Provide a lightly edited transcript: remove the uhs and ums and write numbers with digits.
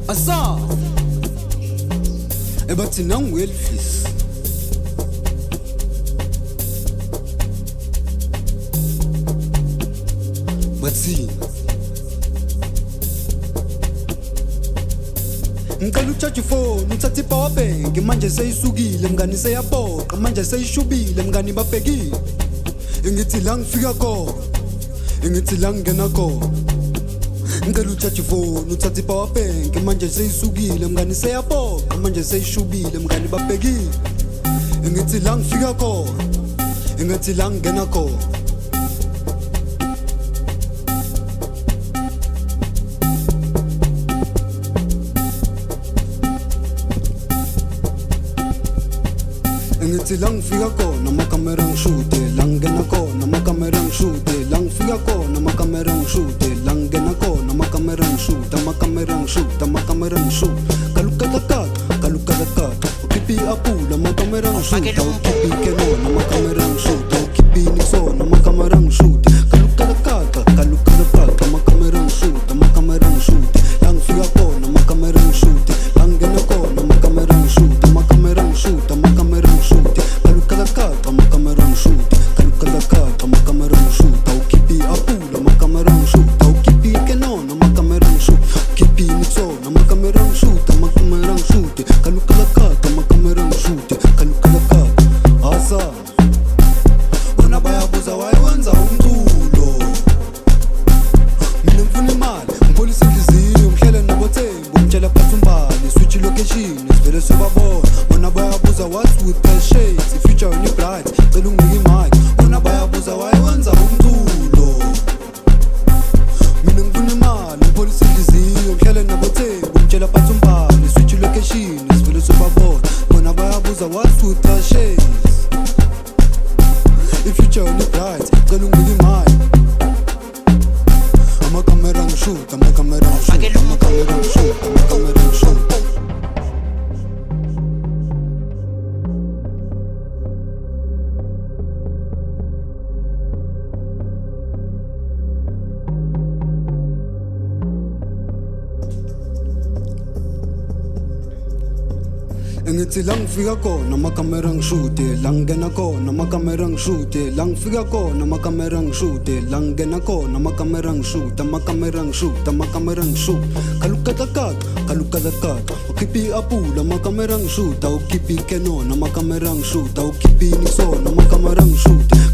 Asa ebathi nangu Elvis bathi ngicela uchaje phone uthathe ipower bank manje seyisukile mngani seyapoqa manje seyishubile mngani babhekile ngithi la ngifika khona ngithi la ngena khona ngicela uchaje phone uthathe ipower bank manje seyisukile mngani seyapoqa manje seyishubile mngani babhekile ngithi la ngifika khona ngithi la ngena khona ngithi la ngifika khona amakamera ngishude la ngena khona amakamera ngishude la ngifika khona amakamera ngishude la ngena khona amakamera ngishude amakamera ngishude kalukakaka ukipi apula amakamera ngishude ukipi kenona amakamera ngishude ukipi nisona amakamera ngishude kalukakaka amakamera ngishude la ngifika khona amakamera ngishude la ngena khona amakamera ngishude amakamera ngishude ukipi apula amakamera ngishude ukipi kenona amakamera ngishude ukipi nisona amakamera ngishude kalukakaka amakamera ngishude asa bona bayabuza wayenza umculo mina ngifuna imali ngipholisa inhliziyo ngihlele nabothembu ngitshela phansi umbali switch location sivele sobabona bona bayabuza what's with the shades if future on your bright cela unginike imali bona bayabuza wayenza umculo mina ngifuna imali ngipholisa inhliziyo ngihlele nabothembu ngitshela phansi umbali switch location sivele sobabona bona bayabuza what's with the shades if future on your bright cela unginike imali amakamera ngishude amakamera ngishude ngithi la ngifika khona amakamera ngishude la ngena khona amakamera ngishude la ngifika khona amakamera ngishude la ngena khona amakamera ngishude kalukakaka ukipi apula amakamera ngishude ukipi kenona amakamera ngishude ukipi nisona amakamera ngishude